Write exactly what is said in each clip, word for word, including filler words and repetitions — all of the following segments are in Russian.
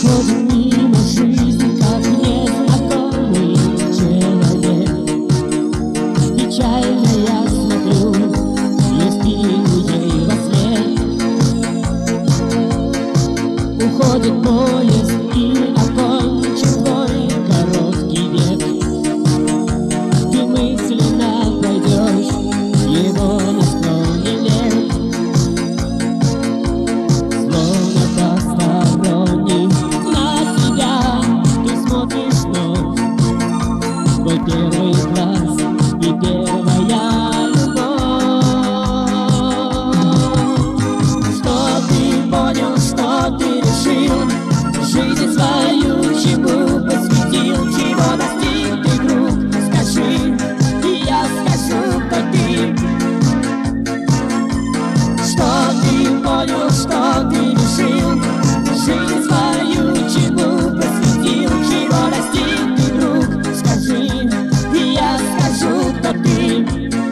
Проходит мимо жизни, как незнакомый человек. Печально я смотрю, я спину ей во след. Уходит поезд и окончен твой короткий век. Ты мысленно пройдешь его на склоне лет, словно посторонний. На себя ты смотришь вновь, твой первый класс и первая любовь. Что ты понял, что ты решил, жизнь свою чему посвятил, чего достиг ты, друг, скажи, и я скажу, кто ты. Что ты понял, что ты решил, жизнь свою чему посвятил, чего достиг ты, друг, скажи, и я скажу, кто ты.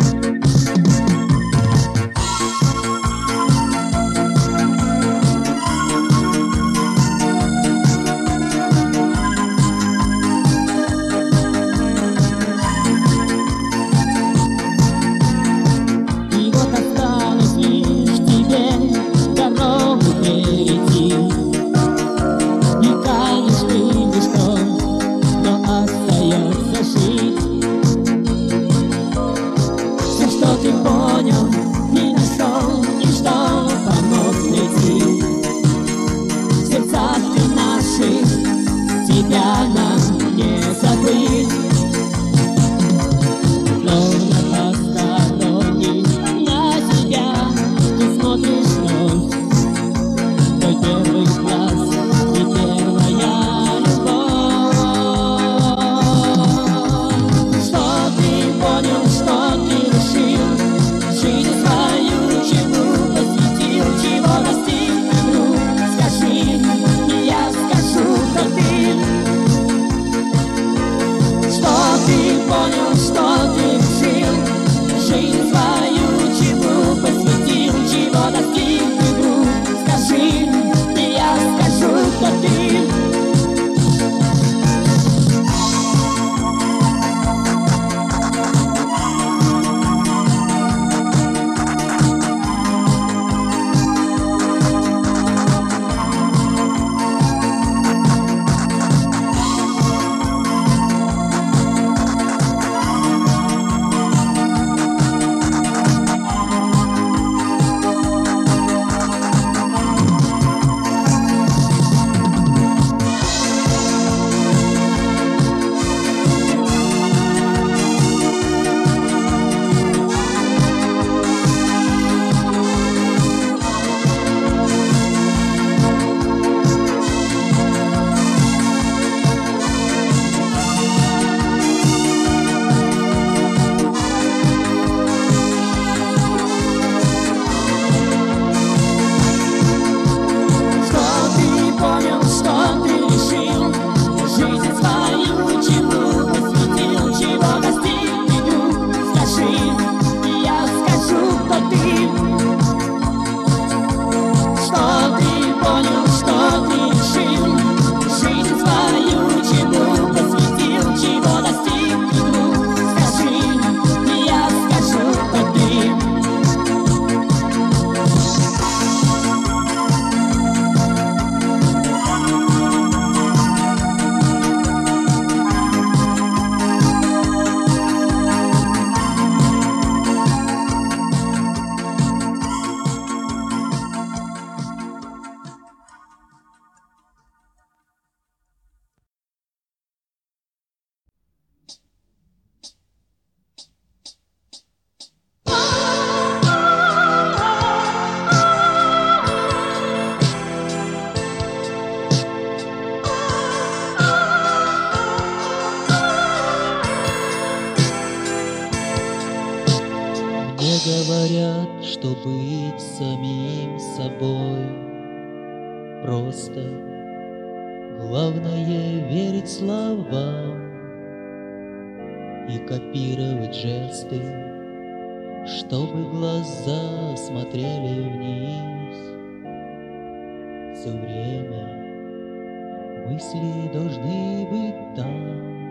И вот осталось лишь тебе дорогу перейти. И канешь ты ничто, но остается жить. Все, что ты понял и нашел, и что помог найти. В сердцах ты наших тебя нам не забыть. Словно посторонний, на себя ты смотришь вновь, твой первый класс и первая любовь. Что ты понял, что ты решил, жизнь свою чему посвятил, чего достиг ты, друг, скажи, и я скажу, кто ты. Что ты понял, что ты решил, жизнь свою чему посвятил, чего достиг ты, друг, скажи, и я скажу, кто ты. Что ты понял, что ты решил, жизнь свою чему посвятил, чего достиг ты, друг, скажи, и я скажу, кто ты. Что ты понял, что ты решил, жизнь свою чему посвятил, чего достиг ты, друг, скажи, и я скажу, кто ты. Мне говорят, что быть самим собой просто. Главное верить словам и копировать жесты, чтобы глаза смотрели вниз все время. мысли должны быть там,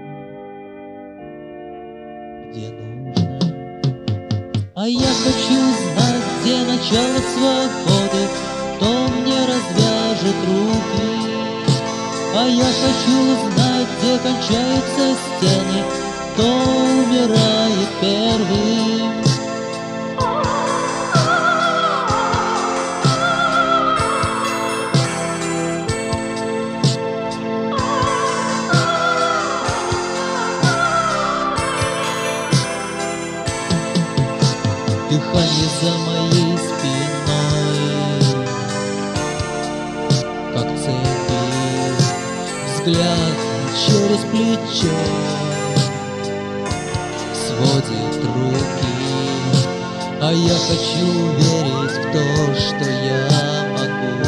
где нужно. А я хочу знать, где начало свободы, кто мне развяжет руки. А я хочу знать, где кончаются стены, кто умирает первым. Дыхание за моей спиной, как цепи, взгляд через плечо сводит руки. А я хочу верить в то, что я могу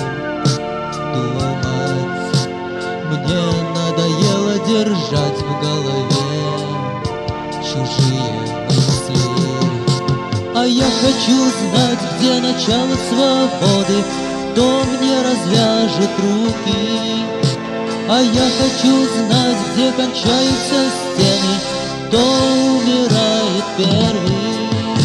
думать. Мне надоело держать в голове чужие мысли. А я хочу знать, где начало свободы, кто мне развяжет руки. А я хочу знать, где кончаются стены, кто умирает первым.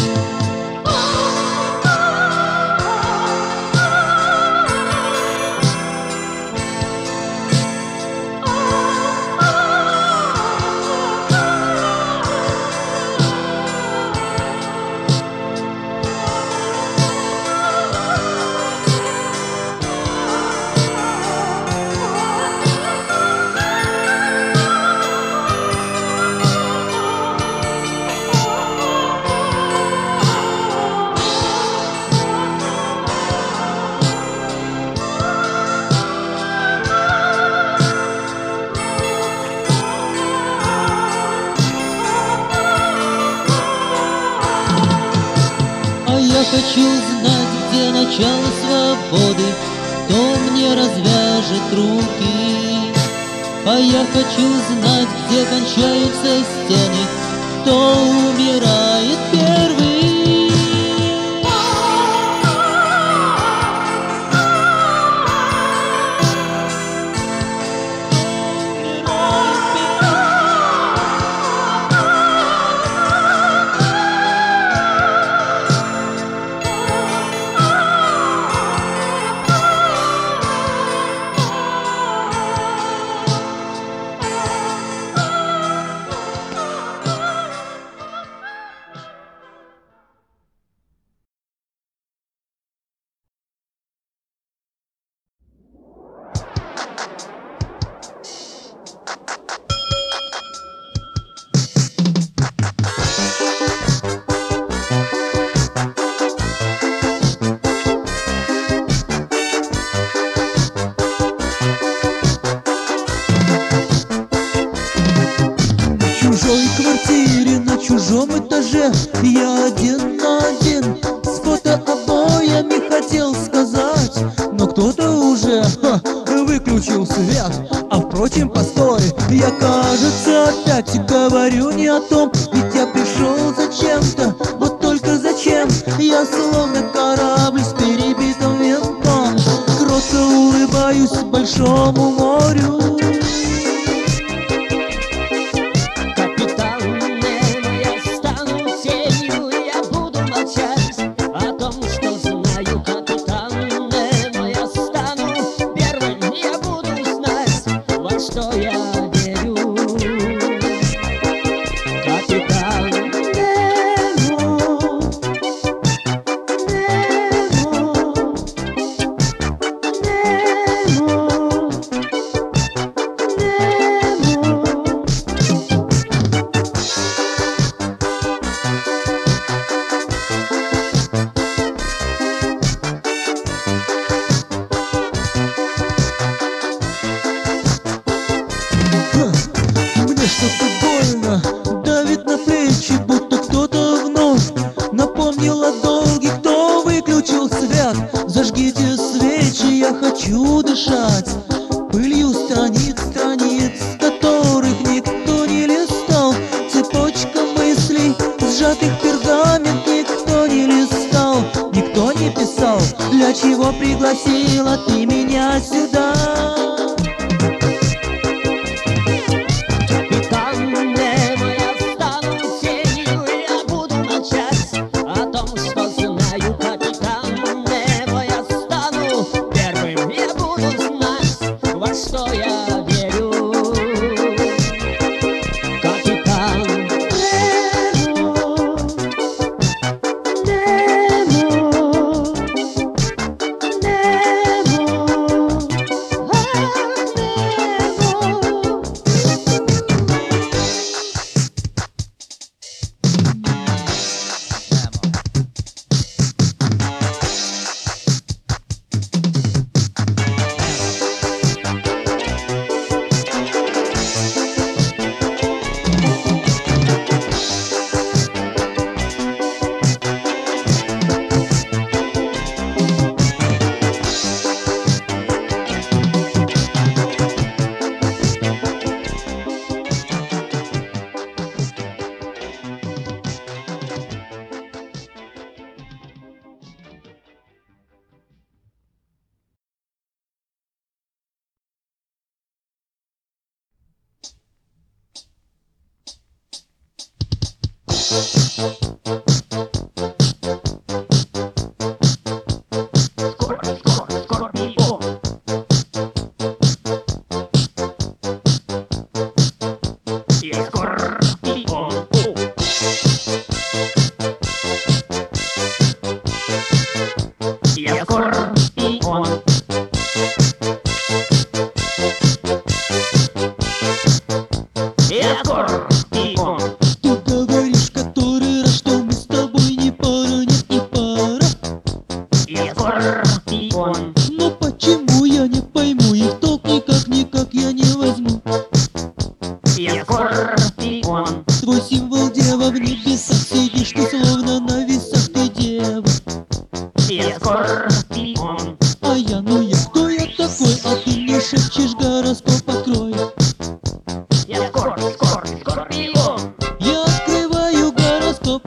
Я хочу знать, где начало свободы, кто мне развяжет руки. А я хочу знать, где кончаются стены, кто умирает первым. В чужой квартире на чужом этаже я один на один с фотообоями хотел сказать, но кто-то уже ха, выключил свет. А впрочем, постой, я, кажется, опять говорю не о том. Ведь я пришел зачем-то, вот только зачем? Я словно корабль с перебитым винтом, кротко улыбаюсь большому морю. Что-то больно давит на плечи, будто кто-то вновь напомнил о долге. Кто выключил свет? Зажгите свечи, я хочу дышать пылью страниц, страниц, которых никто не листал. Цепочка мыслей, сжатых в пергамент, никто не листал, никто не писал. Для чего пригласила ты меня сюда? что я верю. Капитан Немо, Немо, Немо, ах, Немо. Я скорпион. Я скорпион. Ты говоришь который раз, что мы с тобой не пара, нет, не пара. Я скорпион. Но почему я не пойму, и в толк никак, никак я не возьму. Я скорпион. Твой символ дева, в небесах сидишь ты словно на весах, ты дева. Я скорпион. А я, ну я, кто я такой, а ты мне шепчешь гороскоп открой. Я скор, скор, скорпион. Я открываю гороскоп,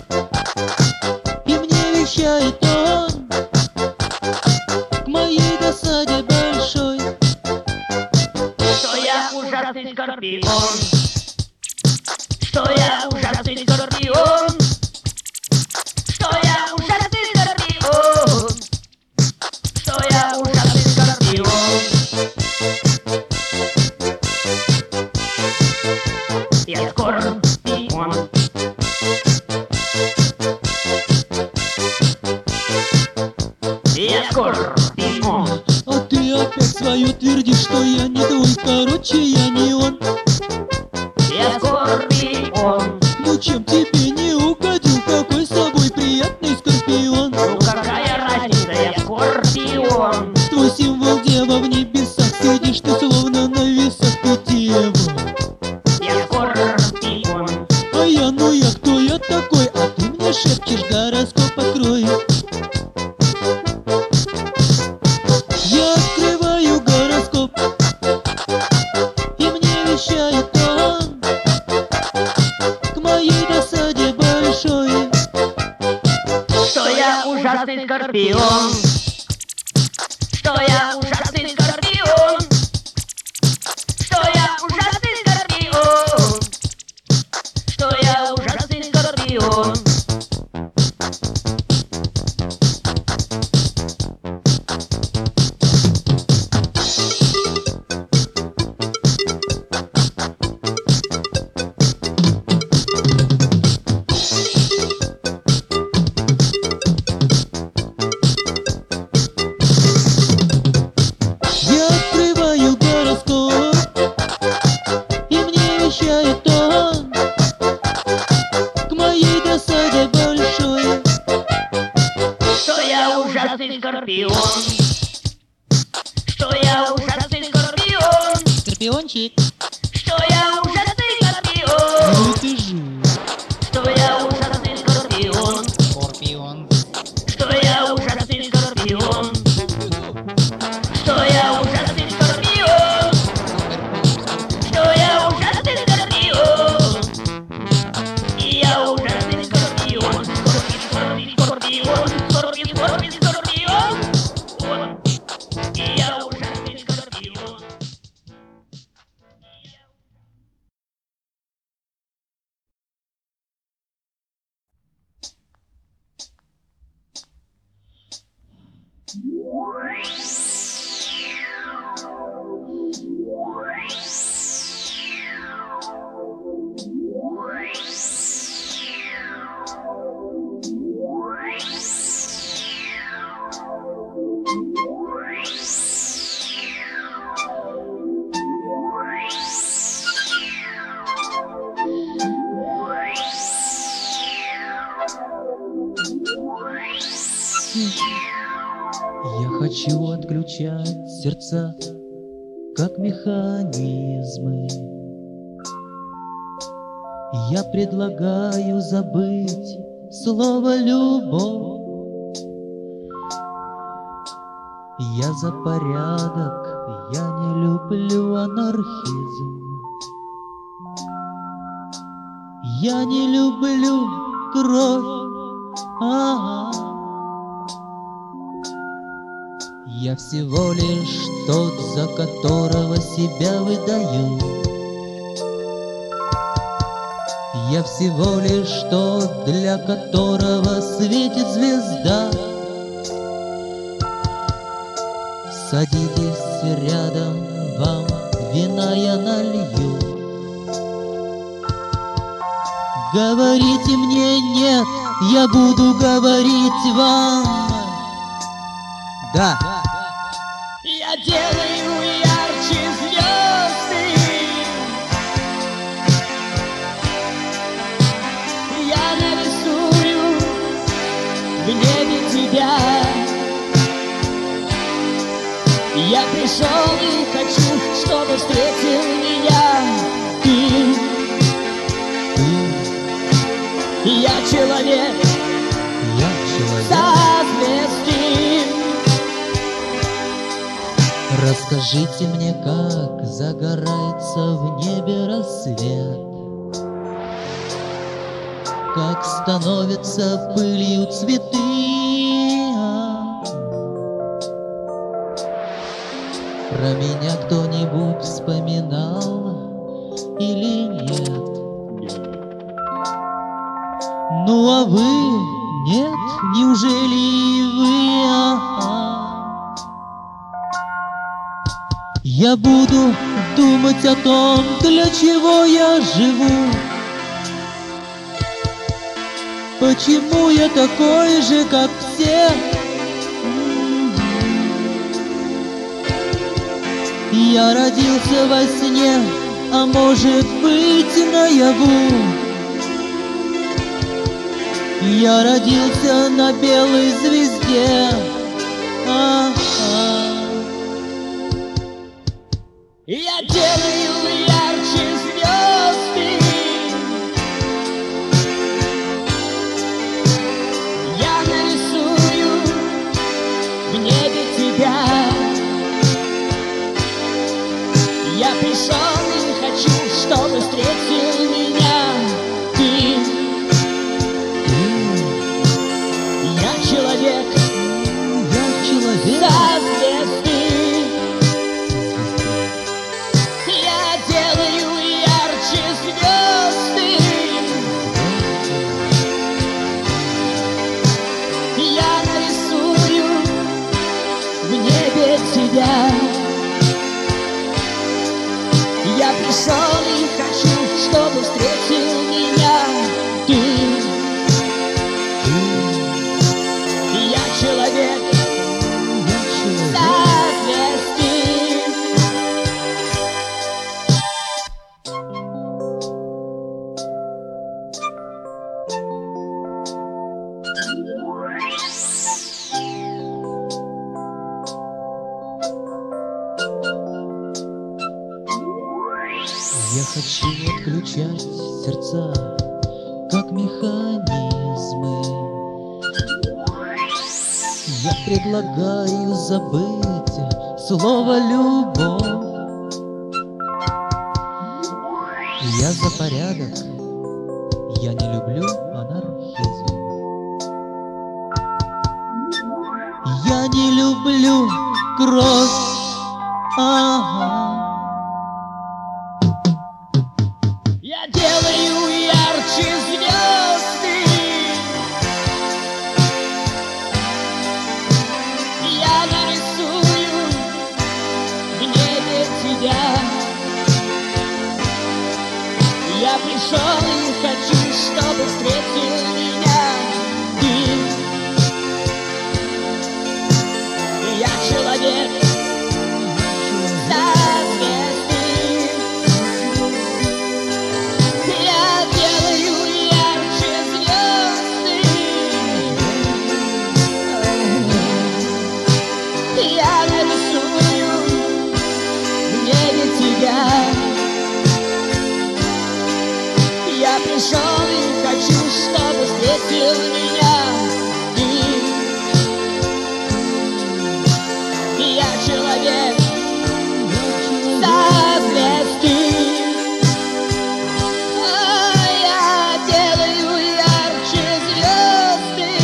и мне вещает он к моей досаде большой, Что я ужасный скорпион. Что я ужасный скорпион. Что я ужасный скорпион. Что я ужасный скорпион. Я скорпион. Я скорпион. а ты опять свое твердишь, что я не твой, короче, я не он. Я скорпион. Ну чем тебе не угодил, какой с тобой приятный скорпион. Ну какая разница, я скорпион. Твой символ дева, в небесах сидишь ты словно на весах, ты дева. Я скорпион. А я, ну я, кто я такой, а ты мне шепчешь гороскоп открой. Я открываю гороскоп, и мне вещает он к моей досаде большой, Что я ужасный скорпион. Что я ужасный скорпион. Что я ужасный скорпион. Что я ужасный скорпион. я открываю гороскоп, и мне вещает он к моей досаде большой, Что я ужасный скорпион. Что я ужасный скорпион. скорпиончик. Что я ужасный скорпион. Ну ты же Что я ужасный скорпион. скорпион. Что я ужасный скорпион. Что я ужасный скорпион. Что я ужасный скорпион. И я ужасный скорпион. Скорпион, скорпион, скорпион, скорпион, скорпион. Вот. И я ужасный скорпион. хочу отключать сердца, как механизмы. Я предлагаю забыть слово «любовь». Я за порядок, я не люблю анархизм. Я не люблю кровь, а-а. Я всего лишь тот, за которого себя выдаю. Я всего лишь тот, для которого светит звезда. Садитесь рядом, вам вина я налью. Говорите мне нет, я буду говорить вам. Да. Я делаю ярче звезды. Я нарисую в небе тебя. Я пришел и хочу, чтобы встретил меня ты. Я человек, Я человек. созвездий. Расскажите мне, как загорается в небе рассвет, как становятся пылью цветы. Про меня кто-нибудь вспоминал или нет? Ну а вы, нет, неужели вы? А-а. Я буду думать о том, для чего я живу. Почему я такой же, как все? Я родился во сне, а может быть наяву. Я родился на белой звезде. А-а. Я делаю ярче звезды. Я нарисую в небе тебя. Я пришел и хочу, чтобы встретил меня ты. Я человек, Я человек. созвездий. Я делаю ярче звезды. Я нарисую в небе тебя. Я пришел и хочу, чтобы встретил меня ты. Я человек, Я человек. созвездий. Я хочу отключать сердца, как механизмы. Я предлагаю забыть слово «любовь». Я за порядок, я не люблю анархизм. Я не люблю кровь. Ага. Я делаю ярче звезды. Я нарисую в небе тебя. Я пришел и хочу, чтобы встретил меня ты. Я человек, созвездий. Я делаю ярче звезды. пришел и хочу, чтобы встретил меня. И я человек со звезды, а я делаю ярче звезды.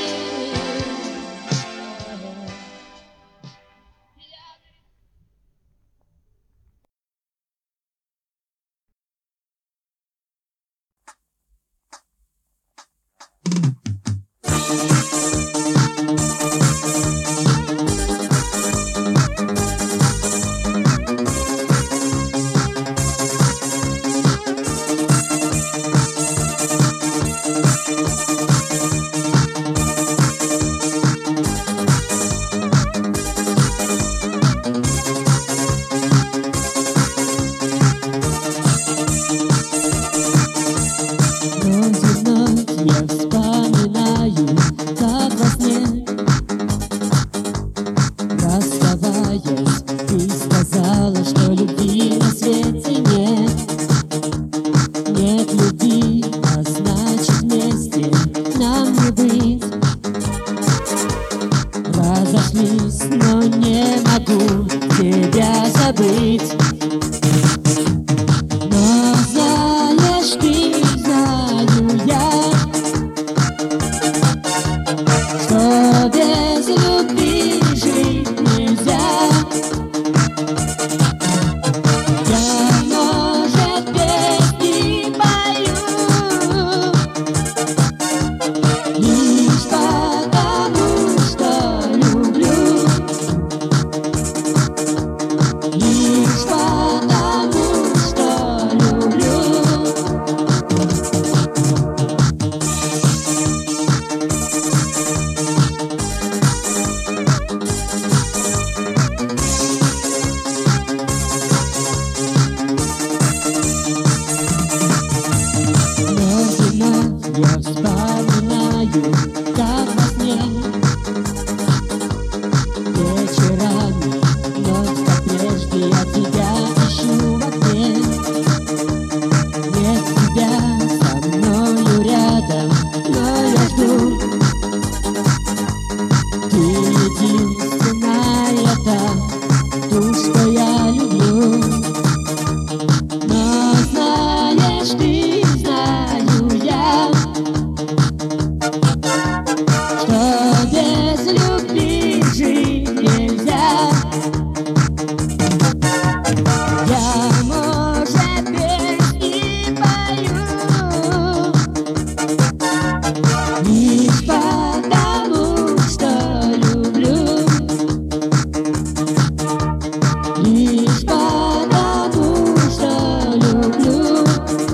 Но не могу тебя забыть. Но знаешь ты, знаю я, что без любви жить нельзя. Я, может, песни пою лишь потому, что люблю. Лишь потому, что люблю. Я вспоминаю, как во сне, вечерами, вновь как прежде, я тебя ищу в окне. Нет тебя со мною рядом, но я жду. Ты единственная та, ту, что я люблю. Но знаешь ты, знаю я, что без любви жить нельзя. Я, может, песни пою лишь потому, что люблю. Лишь потому, что люблю.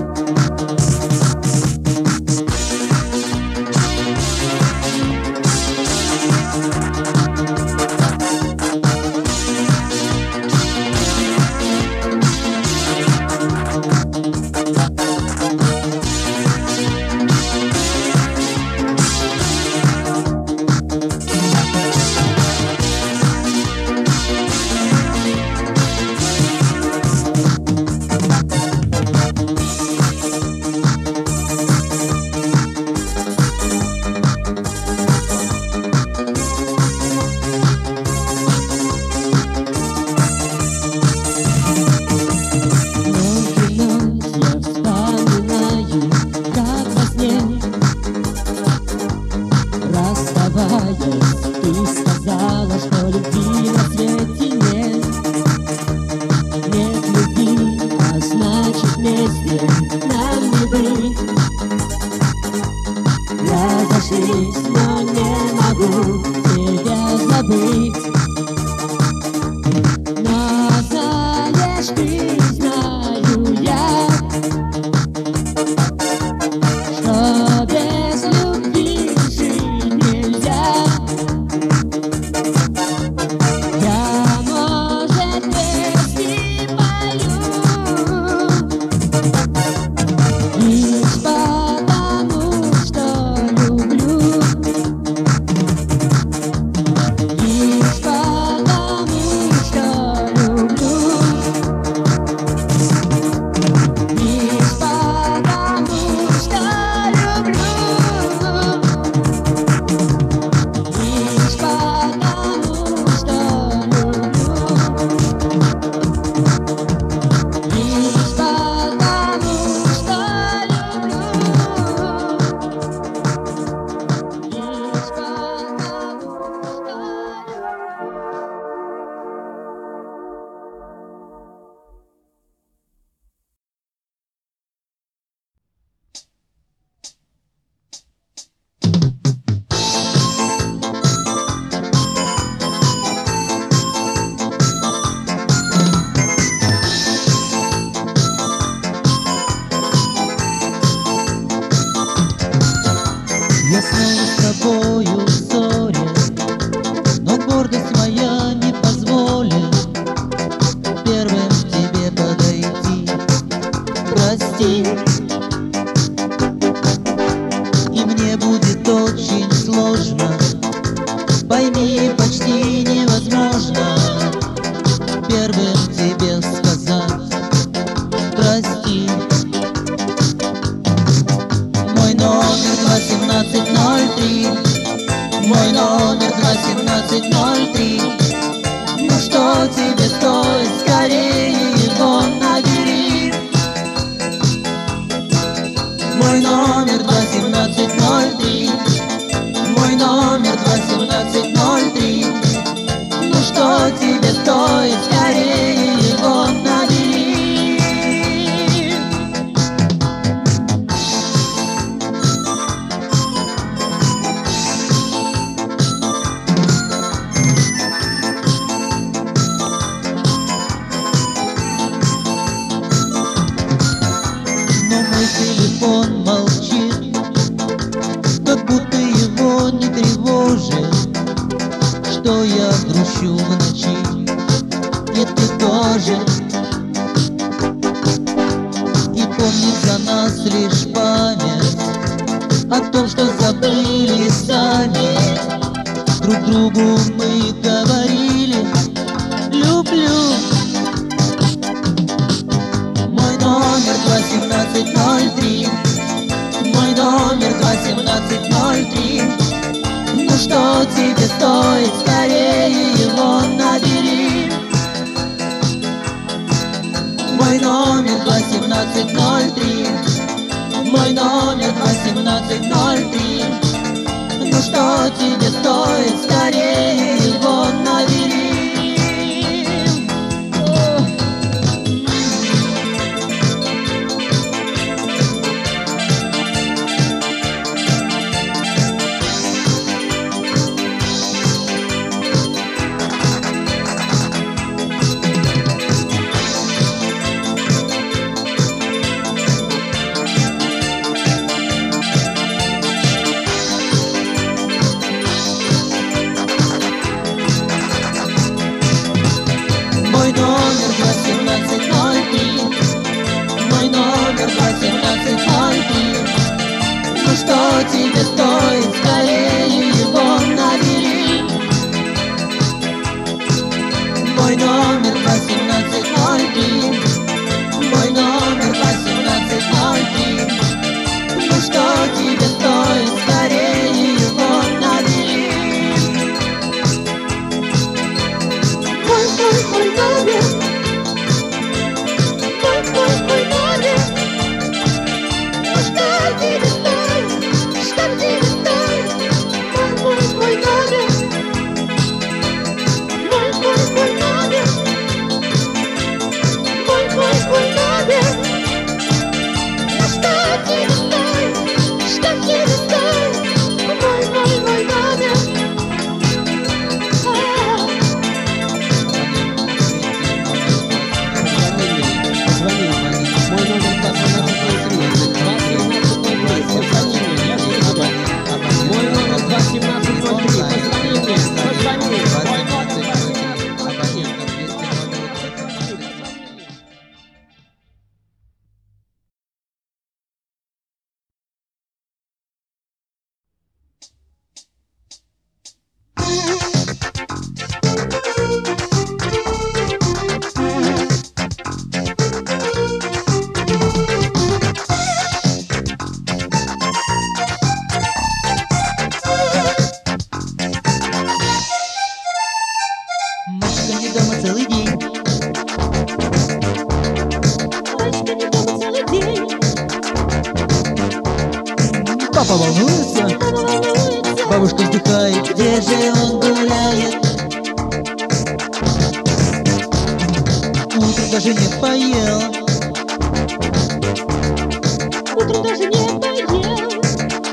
Ты сказала, что любви на свете нет. Нет любви, а значит вместе нам не быть. Разошлись, но не могу тебя забыть. Но знаешь ты, знаю я, что без любви жить нельзя. Я, может, песни пою тебе сказать прости. Мой номер два семнадцать ноль три, мой номер два семнадцать ноль три. Ну что тебе стоит, скорее его набери. Мой номер два семнадцать ноль три, мой номер два семнадцать ноль три. Ну что тебе стоит, скорее его набери. Но мой телефон молчит, как будто его не тревожит, что я грущу в ночи, и ты тоже. И помнит за нас лишь память о том, что забыли сами. Друг другу мы говорили «люблю». Мой номер два семнадцать ноль три, мой номер два семнадцать ноль три. Ну что тебе стоит, скорее его набери. Мой номер два семнадцать ноль три, мой номер два семнадцать ноль три. Ну что тебе стоит, скорее его набери. Мой номер два семнадцать ноль три, мой номер два семнадцать ноль три. Ну что тебе стоит, скорее его набери. Мой номер два семнадцать ноль три, мой номер два семнадцать ноль три. Ну что тебе стоит, скорее его набери. Мой, мой, мой номер, мой, мой, мой номер. Ну что тебе стоит, что тебе стоит? Мой, мой, мой номер, мой, мой, мой номер, мой, мой, мой номер. Ну что тебе стоит, что тебе стоит? Мой, мой, мой номер. Мальчика не дома целый день. Мальчика не дома целый день. Папа волнуется, Папа волнуется. Бабушка вздыхает, где же он гуляет? Утром даже не поел, утром даже не поел.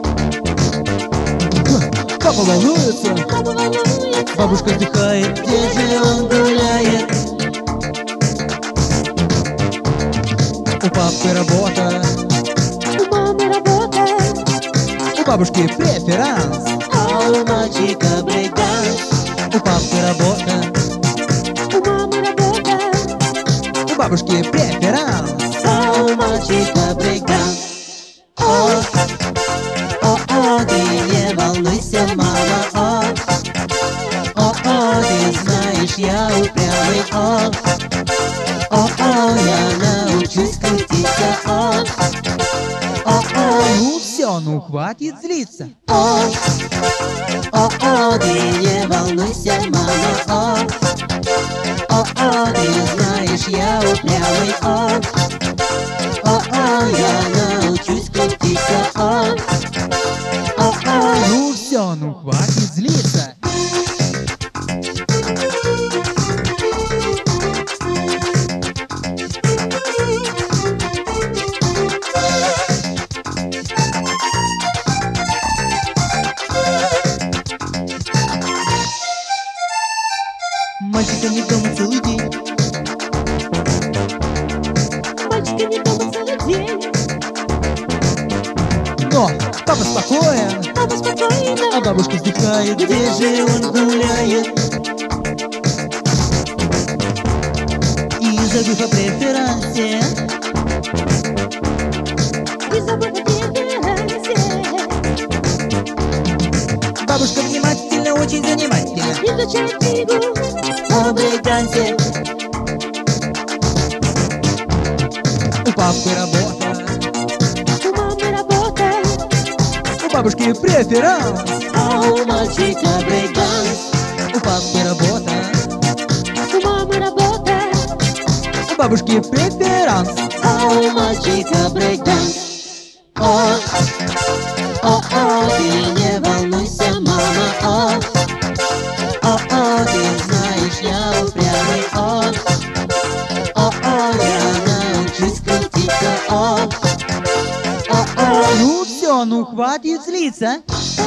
Папа волнуется, Папа волнуется. Бабушка вздыхает, где же он гуляет? У папы работа, у мамы работа, у бабушки преферанс, а у мальчика брейк-данс. У папы работа, у мамы работа, у бабушки преферанс, а у мальчика брейк-данс. О, о, о, ты не волнуйся, мама, о, о, о, ты знаешь, я упрямый, о, хватит злиться. О, о, о, ты не волнуйся, мама, о, о, о, ты знаешь, я упрямый, о, о, о, я научусь крутиться, о, о, о. Ну все, ну хватит злиться. Мальчика не дома целый день. Мальчика не дома целый день. Но папа спокоен, Папа спокойно. а бабушка вздыхает. Где же он гуляет? И забыв о преферансе, И забыл о преферансе. бабушка внимательно, очень занимательно Изучает книгу о брейк-дансе. у папы работа, У мамы работа, у бабушки преферанс, а у мальчика брейк-данс. у папы работа, У мамы работа, у бабушки преферанс. а у мальчика брейк-данс. О, о, о, ты не волнуйся, мама, о, о, о, ты знаешь, я упрямый, о, о, о, я научусь крутиться, о, о, о. Ну все, ну хватит злиться.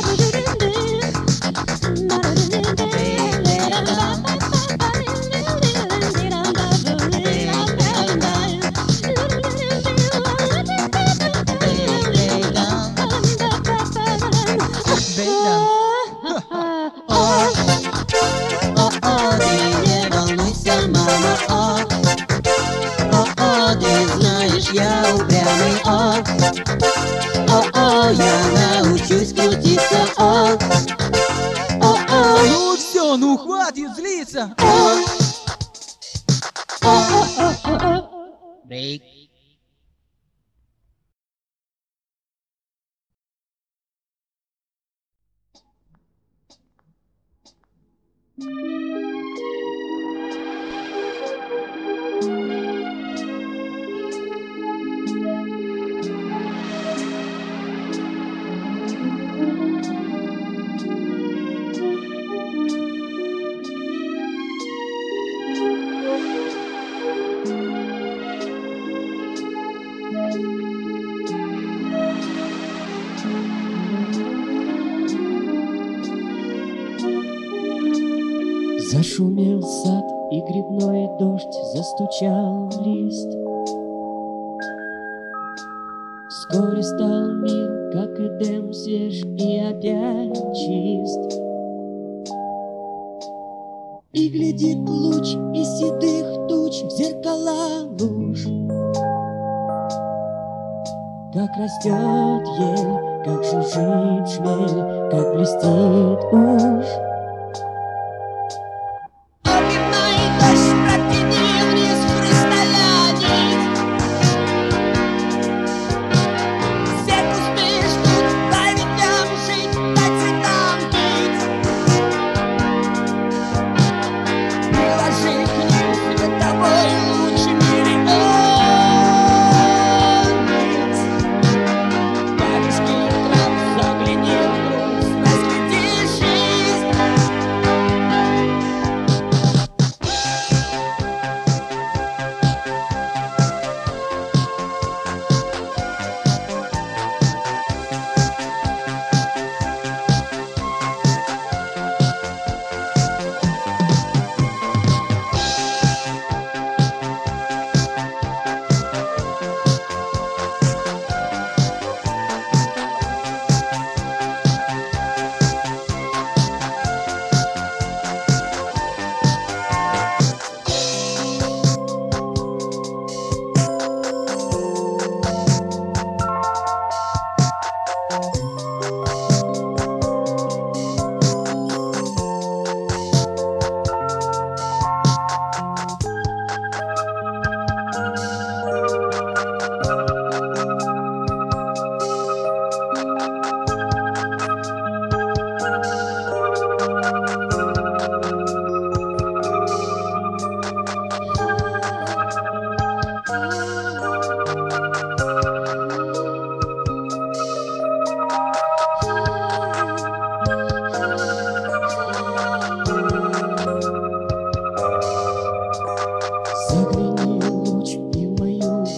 О, о, о, ты не волнуйся, мама, о, о, о, ты знаешь, я упрямый, о, о, о, я научусь крутиться, о, о, о. Ну все, ну хватит злиться. Брейк. Зашумел сад, и грибной дождь застучал в лист. Вскоре стал мир, как Эдем, свеж и опять чист. И глядит луч из седых туч в зеркала луж. Как растет ель, как жужжит шмель, как блестит уж.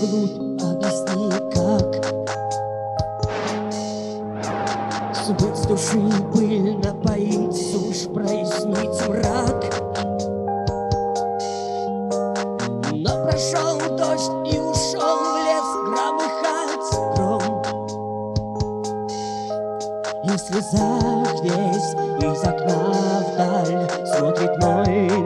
вглубь, объясни как. Сбыть с души пыль, напоить сушь, прояснить мрак. Но прошел дождь и ушел в лес громыхать гром. И в слезах весь из окна вдаль смотрит мой